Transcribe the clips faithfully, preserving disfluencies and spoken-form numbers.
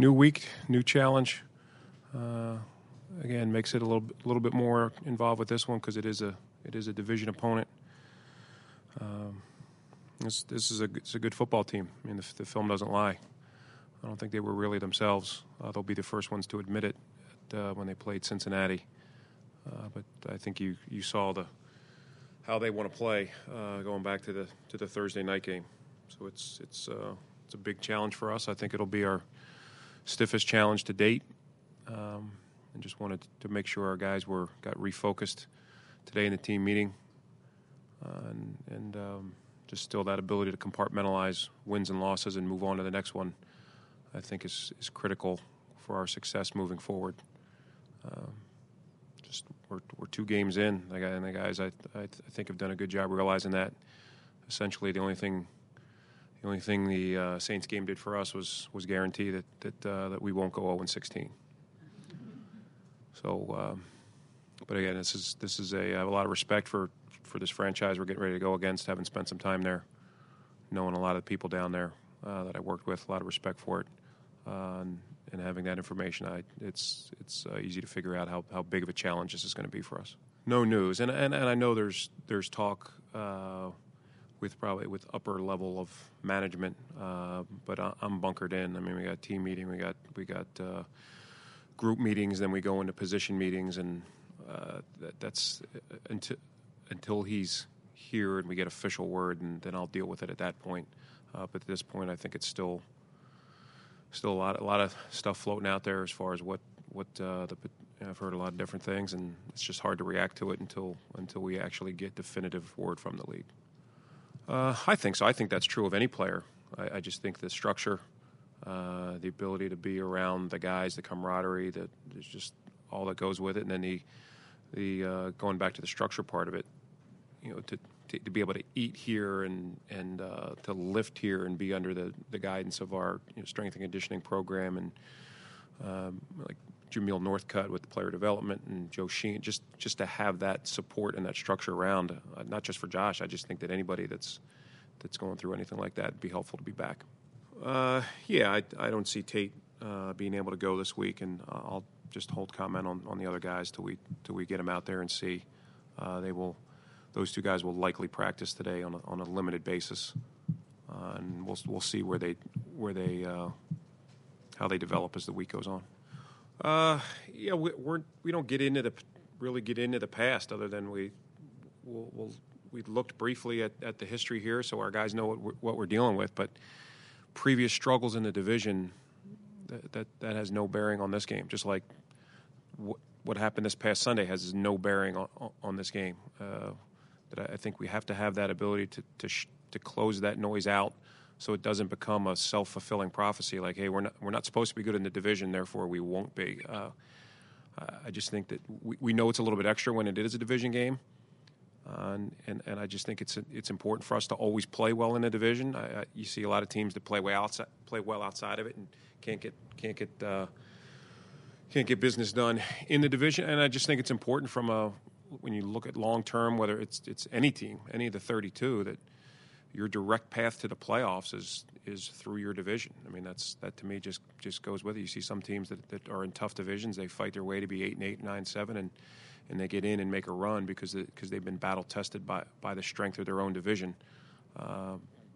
new week, new challenge. Uh, again, makes it a little, a little bit more involved with this one because it is a, it is a division opponent. Um, this, this is a, it's a good football team. I mean, the, the film doesn't lie. I don't think they were really themselves. Uh, they'll be the first ones to admit it at, uh, when they played Cincinnati. Uh, but I think you, you saw the how they want to play uh, going back to the to the Thursday night game. So it's it's uh, it's a big challenge for us. I think it'll be our stiffest challenge to date. Um, and just wanted to make sure our guys were got refocused today in the team meeting, uh, and, and um, just still that ability to compartmentalize wins and losses and move on to the next one. I think is is critical for our success moving forward. Um, just we're we're two games in, and the guys I I think have done a good job realizing that. Essentially, the only thing the only thing the uh, Saints game did for us was was guarantee that that uh, that we won't go oh and sixteen. So, um, but again, this is this is a I have a lot of respect for for this franchise we're getting ready to go against. Having spent some time there, knowing a lot of the people down there uh, that I worked with, a lot of respect for it. Uh, and, and having that information, I, it's it's uh, easy to figure out how, how big of a challenge this is going to be for us. No news, and and, and I know there's there's talk uh, with probably with upper level of management, uh, but I, I'm bunkered in. I mean, we got team meeting, we got we got uh, group meetings, then we go into position meetings, and uh, that, that's uh, until until he's here and we get official word, and then I'll deal with it at that point. Uh, but at this point, I think it's still. Still a lot, a lot of stuff floating out there as far as what, what uh, the. I've heard a lot of different things, and it's just hard to react to it until until we actually get definitive word from the league. Uh, I think so. I think that's true of any player. I, I just think the structure, uh, the ability to be around the guys, the camaraderie, that there's just all that goes with it, and then the the uh, going back to the structure part of it, you know, to. To, to be able to eat here and and uh, to lift here and be under the, the guidance of our you know, strength and conditioning program, and um, like Jameel Northcutt with the player development, and Joe Sheen, just just to have that support and that structure around, uh, not just for Josh. I just think that anybody that's that's going through anything like that would be helpful to be back. Uh, yeah, I, I don't see Tate uh, being able to go this week, and uh, I'll just hold comment on, on the other guys till we till we get them out there and see. Uh, they will. Those two guys will likely practice today on a, on a limited basis, uh, and we'll we'll see where they where they uh, how they develop as the week goes on. Uh, yeah, we we're, we don't get into the really get into the past other than we we'll, we'll, we looked briefly at, at the history here, so our guys know what we're, what we're dealing with. But previous struggles in the division that that, that has no bearing on this game. Just like what what happened this past Sunday has no bearing on on this game. Uh, That I think we have to have that ability to to, sh- to close that noise out, so it doesn't become a self-fulfilling prophecy. Like, hey, we're not we're not supposed to be good in the division, therefore we won't be. Uh, I just think that we, we know it's a little bit extra when it is a division game, uh, and, and and I just think it's it's important for us to always play well in the division. I, I, you see a lot of teams that play well outside play well outside of it and can't get can't get uh, can't get business done in the division. And I just think it's important from a when you look at long term, whether it's it's any team, any of the thirty-two, that your direct path to the playoffs is is through your division. I mean, that's that to me just, just goes with it. You see some teams that, that are in tough divisions, they fight their way to be eight and eight, nine, seven, and and they get in and make a run because because they've been battle tested by by the strength of their own division. Uh,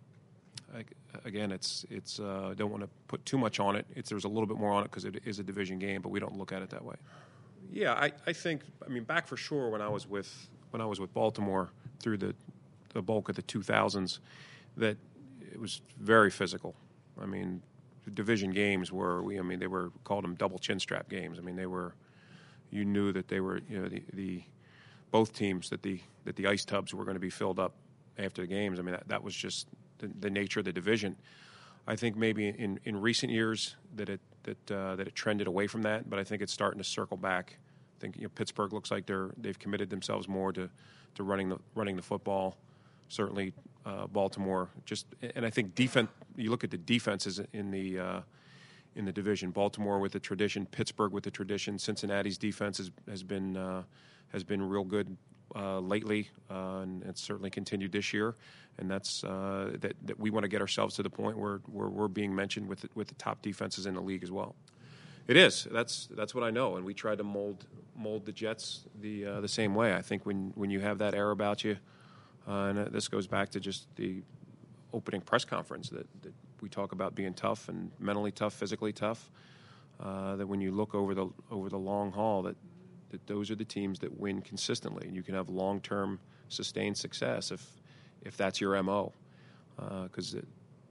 I, again, it's it's uh, I don't want to put too much on it. It's there's a little bit more on it because it is a division game, but we don't look at it that way. Yeah, I, I think I mean back for sure when I was with when I was with Baltimore through the the bulk of the two thousands, that it was very physical. I mean, division games were we I mean they were called them double chin strap games. I mean they were you knew that they were you know the, the both teams that the that the ice tubs were going to be filled up after the games. I mean that, that was just the, the nature of the division. I think maybe in, in recent years that it that uh, that it trended away from that, but I think it's starting to circle back. I think you know, Pittsburgh looks like they're they've committed themselves more to, to running the running the football. Certainly, uh, Baltimore just and I think defense. You look at the defenses in the uh, in the division. Baltimore with the tradition, Pittsburgh with the tradition. Cincinnati's defense has, has been uh, has been real good uh, lately, uh, and it's certainly continued this year. And that's uh, that, that we want to get ourselves to the point where, where we're being mentioned with the, with the top defenses in the league as well. It is. That's that's what I know, and we tried to mold mold the Jets the uh, the same way. I think when, when you have that air about you, uh, and this goes back to just the opening press conference that, that we talk about being tough and mentally tough, physically tough. Uh, that when you look over the over the long haul, that that those are the teams that win consistently, and you can have long term sustained success if. if that's your M O. Because uh,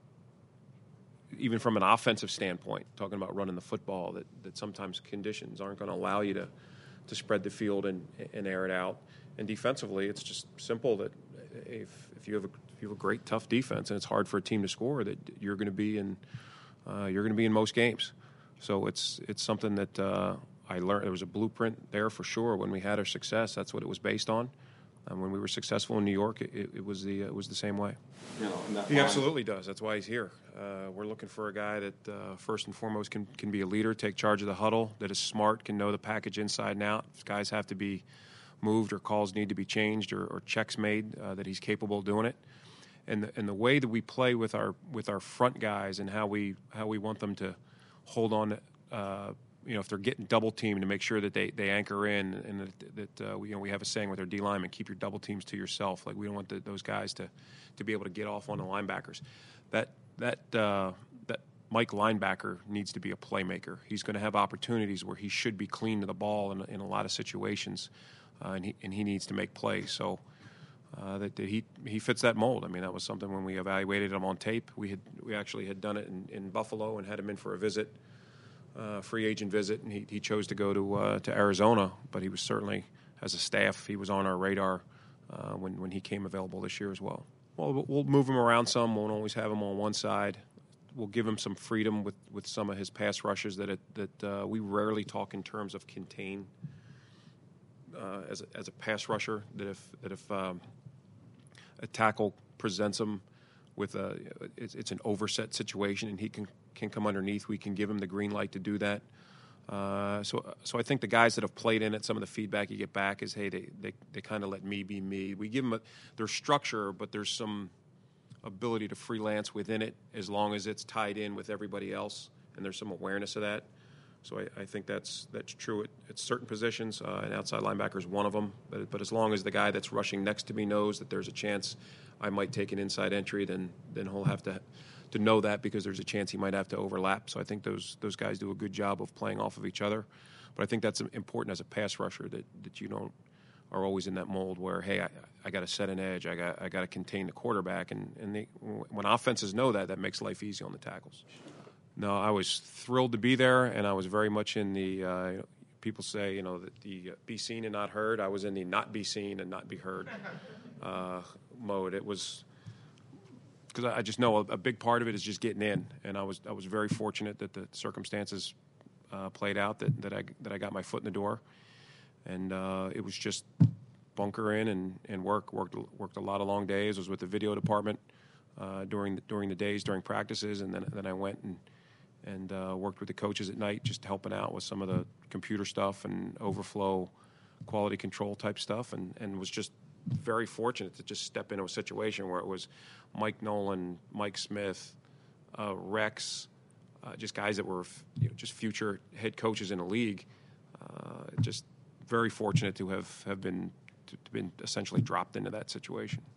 even from an offensive standpoint, talking about running the football, that, that sometimes conditions aren't going to allow you to, to spread the field and, and air it out. And defensively, it's just simple that if, if, you have a, if you have a great, tough defense and it's hard for a team to score, that you're going to be in uh, you're going to be in most games. So it's it's something that uh, I learned. There was a blueprint there for sure when we had our success. That's what it was based on. And when we were successful in New York, it, it was the it was the same way. You know, and that he line, absolutely does. That's why he's here. Uh, we're looking for a guy that uh, first and foremost can can be a leader, take charge of the huddle, that is smart, can know the package inside and out. If guys have to be moved or calls need to be changed or, or checks made, uh, that he's capable of doing it. And the, and the way that we play with our with our front guys and how we how we want them to hold on. Uh, You know, if they're getting double teamed, to make sure that they, they anchor in, and that, that uh, we, you know, we have a saying with our D linemen: keep your double teams to yourself. Like we don't want the, those guys to, to be able to get off on the linebackers. That that uh, that Mike linebacker needs to be a playmaker. He's going to have opportunities where he should be clean to the ball in, in a lot of situations, uh, and he and he needs to make plays. So uh, that, that he he fits that mold. I mean, that was something when we evaluated him on tape. We had we actually had done it in, in Buffalo and had him in for a visit. Uh, free agent visit, and he, he chose to go to uh, to Arizona. But he was certainly, as a staff, he was on our radar uh, when when he came available this year as well. Well, we'll move him around some. Won't always have him on one side. We'll give him some freedom with, with some of his pass rushes that it, that uh, we rarely talk in terms of contain uh, as a, as a pass rusher. That if that if um, a tackle presents him with a it's, it's an overset situation and he can. can come underneath, we can give him the green light to do that. Uh, so so I think the guys that have played in it, some of the feedback you get back is, hey, they they, they kind of let me be me. We give them a, their structure, but there's some ability to freelance within it as long as it's tied in with everybody else, and there's some awareness of that. So I, I think that's that's true at, at certain positions, uh, and outside linebacker is one of them. But, but as long as the guy that's rushing next to me knows that there's a chance I might take an inside entry, then then he'll have to to know that because there's a chance he might have to overlap. So I think those those guys do a good job of playing off of each other. But I think that's important as a pass rusher, that, that you don't are always in that mold where, hey, I, I got to set an edge, I got I got to contain the quarterback, and and they, when offenses know that, that makes life easy on the tackles. No, I was thrilled to be there, and I was very much in the. Uh, people say, you know, that the uh, be seen and not heard. I was in the not be seen and not be heard uh, mode. It was. Because I just know a, a big part of it is just getting in, and I was I was very fortunate that the circumstances uh, played out that, that I that I got my foot in the door, and uh, it was just bunker in and, and work worked worked a lot of long days. I was with the video department uh, during the, during the days during practices, and then then I went and and uh, worked with the coaches at night, just helping out with some of the computer stuff and overflow quality control type stuff, and and was just very fortunate to just step into a situation where it was Mike Nolan, Mike Smith, uh, Rex, uh, just guys that were you know, just future head coaches in the league. Uh, just very fortunate to have, have been to, been essentially dropped into that situation.